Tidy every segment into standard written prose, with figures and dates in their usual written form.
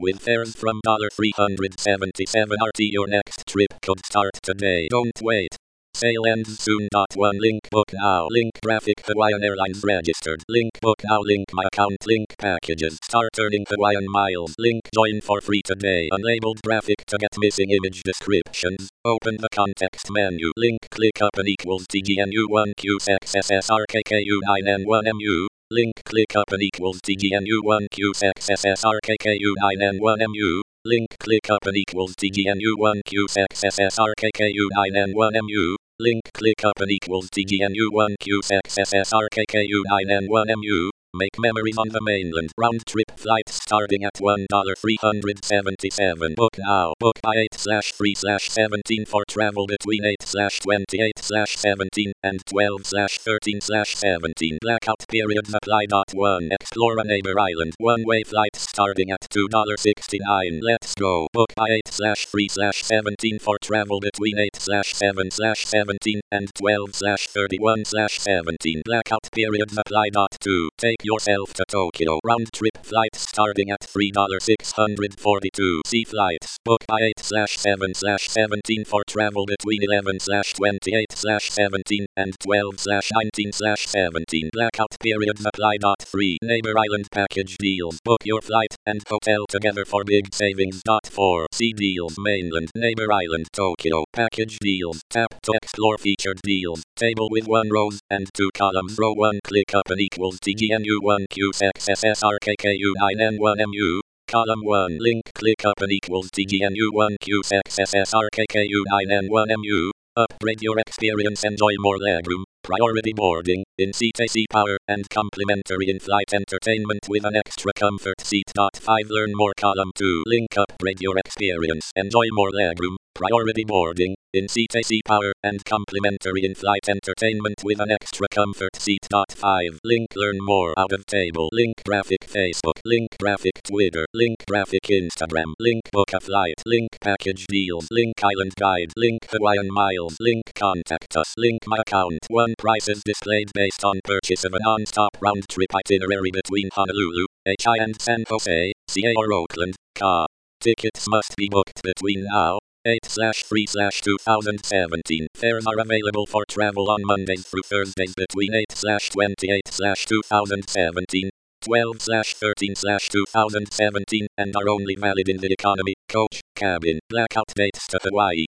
With fares from $377 RT, your next trip could start today. Don't wait. Sale ends soon. One link book now. Link graphic Hawaiian Airlines registered. Link book now. Link my account. Link packages. Start earning Hawaiian miles. Link join for free today. Unlabeled graphic to get missing image descriptions. Open the context menu. Link click up and equals TGNU1QXSSRKKU9N1MU. Link click up and equals TGNU1QXSSRKKU9N1MU. Link click up and equals TGNU1QXSSRKKU9N1MU. Link click up and equals TGNU1QXSSRKKU9N1MU. Make memories on the mainland. Round trip flights starting at $1,377. Book now. Book by 8/3/17 for travel between 8/28/17 and 12/13/17. Blackout periods apply. 1. Explore a neighbor island. One-way flights starting at $2.69. Let's go. Book by 8/3/17 for travel between 8/7/17 and 12/31/17. Blackout periods apply. 2. Take yourself to Tokyo. Round trip flights starting at $3.642. Sea flights. Book by 8/7/17 for travel between 11/28/17 and 12/19/17. Blackout periods apply. 3. Neighbor Island package deals. Book your flight and hotel together for big savings. 4. Sea deals. Mainland, Neighbor Island, Tokyo. Package deals. Tap to explore featured deals. Table with 1 rows and 2 columns. Row 1 click up and equals TGNU1QXSSRKKU9N1MU. Column 1 link click up and equals TGNU1QXSSRKKU9N1MU. Upgrade your experience. Enjoy more legroom, priority boarding, in-seat AC power, and complimentary in-flight entertainment with an extra comfort seat. 5. Learn more. Column 2 link upgrade your experience. Enjoy more legroom, priority boarding, in-seat AC power, and complimentary in-flight entertainment with an extra comfort seat. 5. Link learn more. Out of table. Link graphic Facebook. Link graphic Twitter. Link graphic Instagram. Link book a flight. Link package deals. Link island guide. Link Hawaiian miles. Link contact us. Link my account. 1. Prices displayed based on purchase of a non-stop round trip itinerary between Honolulu, HI and San Jose, CA or Oakland, CA. Tickets must be booked between now 8/3/2017. Fares are available for travel on Mondays through Thursdays between 8/28/2017, 12/13/2017, and are only valid in the economy, coach, cabin. Blackout dates to Hawaii,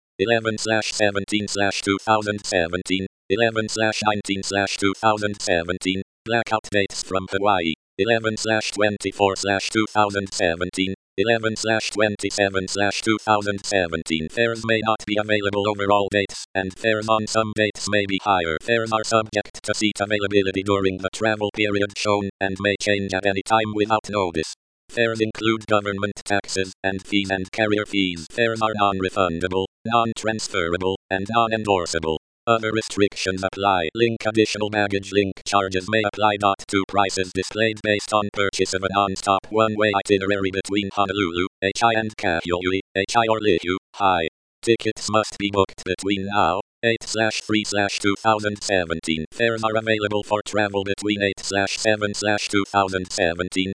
11/17/2017, 11/19/2017. Blackout dates from Hawaii, 11/24/2017, 11/27/2017. Fares may not be available over all dates, and fares on some dates may be higher. Fares are subject to seat availability during the travel period shown, and may change at any time without notice. Fares include government taxes and fees and carrier fees. Fares are non-refundable, non-transferable, and non-endorsable. Other restrictions apply. Link additional baggage link charges may apply. 2. Prices displayed based on purchase of a non-stop one-way itinerary between Honolulu, HI and Kaho'ula, HI or Lihu, High. Tickets must be booked between now 8/3/2017. Fares are available for travel between 8/7/2017,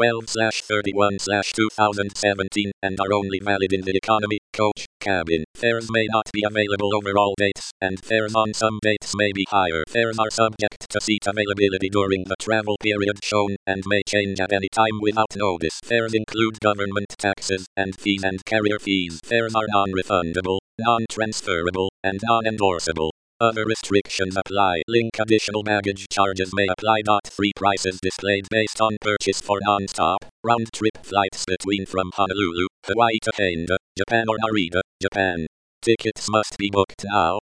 12/31/2017, and are only valid in the economy, coach, cabin. Fares may not be available over all dates, and fares on some dates may be higher. Fares are subject to seat availability during the travel period shown, and may change at any time without notice. Fares include government taxes and fees and carrier fees. Fares are non-refundable, non-transferable, and non-endorsable. Other restrictions apply. Link additional baggage charges may apply. 3. Prices displayed based on purchase for non-stop, round-trip flights between from Honolulu, Hawaii to Haneda, Japan or Narita, Japan. Tickets must be booked now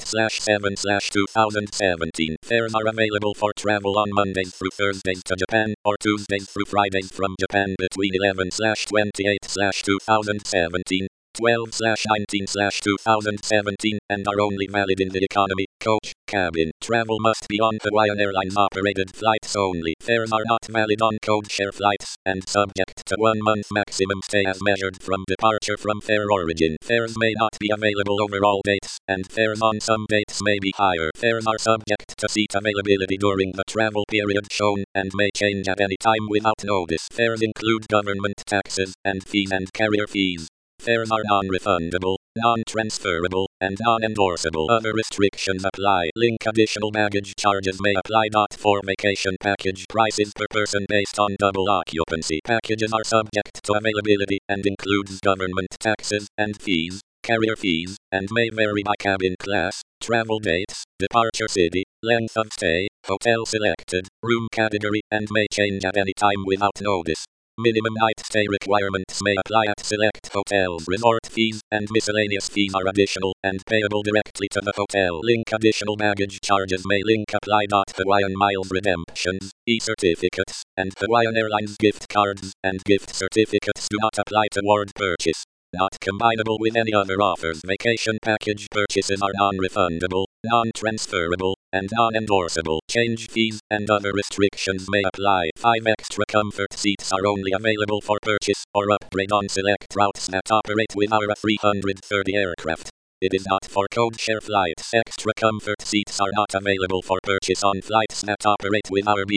8/7/2017. Fares are available for travel on Mondays through Thursdays to Japan, or Tuesdays through Fridays from Japan between 11/28/2017, 12/19/2017 and are only valid in the economy, coach, cabin. Travel must be on Hawaiian Airlines operated flights only. Fares are not valid on codeshare flights and subject to 1 month maximum stay as measured from departure from fare origin. Fares may not be available over all dates, and fares on some dates may be higher. Fares are subject to seat availability during the travel period shown and may change at any time without notice. Fares include government taxes and fees and carrier fees. Fares are non-refundable, non-transferable, and non-endorsable. Other restrictions apply. Link additional baggage charges may apply. For vacation package prices per person based on double occupancy. Packages are subject to availability and includes government taxes and fees, carrier fees, and may vary by cabin class, travel dates, departure city, length of stay, hotel selected, room category, and may change at any time without notice. Minimum night stay requirements may apply at select hotels. Resort fees and miscellaneous fees are additional and payable directly to the hotel. Link additional baggage charges may link apply. Hawaiian Miles redemptions, e-certificates, and Hawaiian Airlines gift cards and gift certificates do not apply toward purchase. Not combinable with any other offers. Vacation package purchases are non-refundable, non-transferable, and non-endorsable. Change fees and other restrictions may apply. 5 extra comfort seats are only available for purchase or upgrade on select routes that operate with our 330 aircraft. It is not for codeshare flights. Extra comfort seats are not available for purchase on flights that operate with our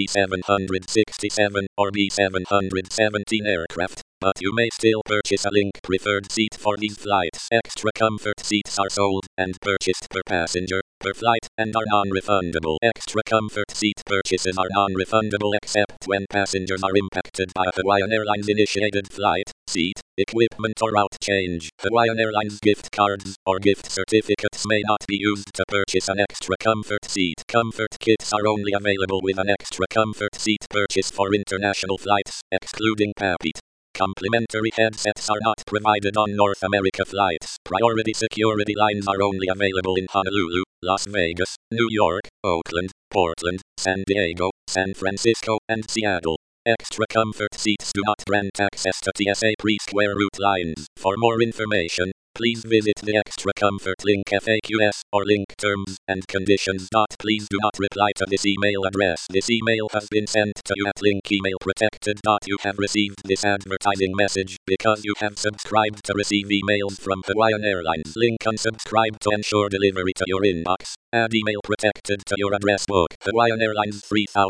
B767 or B717 aircraft, but you may still purchase a Link preferred seat for these flights. Extra comfort seats are sold and purchased per passenger, per flight, and are non-refundable. Extra comfort seat purchases are non-refundable except when passengers are impacted by a Hawaiian Airlines initiated flight, seat, equipment or route change. Hawaiian Airlines gift cards or gift certificates may not be used to purchase an extra comfort seat. Comfort kits are only available with an extra comfort seat purchase for international flights, excluding PAPIT. Complimentary headsets are not provided on North America flights. Priority security lines are only available in Honolulu, Las Vegas, New York, Oakland, Portland, San Diego, San Francisco, and Seattle. Extra comfort seats do not grant access to TSA pre-square route lines. For more information, please visit the Extra Comfort link FAQs or link terms and conditions. Please do not reply to this email address. This email has been sent to you at link email protected. You have received this advertising message because you have subscribed to receive emails from Hawaiian Airlines. Link unsubscribe to ensure delivery to your inbox. Add email protected to your address book. Hawaiian Airlines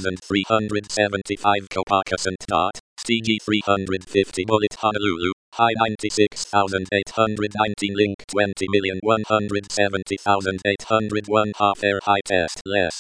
3375 Kopakasant. CG 350 Bullet Honolulu. High 96,819 Link 20,170,801 half air high test less.